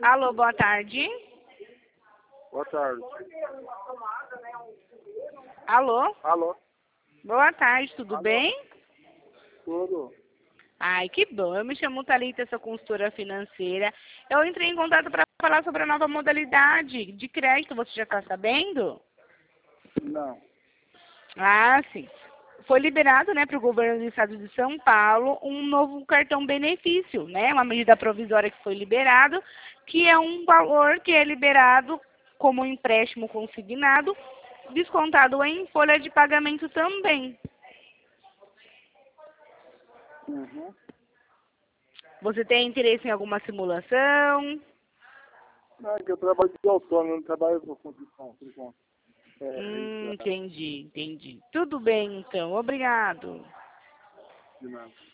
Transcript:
Alô, boa tarde. Boa tarde. Alô, Alô? boa tarde, tudo Alô? bem? Tudo? Ai, que bom. Eu me chamo Thalita, sou consultora financeira. Eu entrei em contato para falar sobre a nova modalidade de crédito. Você já está sabendo? Não. Ah, sim. Foi liberado, né, para o governo do estado de São Paulo um novo cartão benefício, né? Uma medida provisória que foi liberado, que é um valor que é liberado como empréstimo consignado, descontado em folha de pagamento também. Uhum. Você tem interesse em alguma simulação? Não, é que eu trabalho de autônomo, não trabalho por conta. Registrado Entendi. Tudo bem, então. Obrigado. de nada.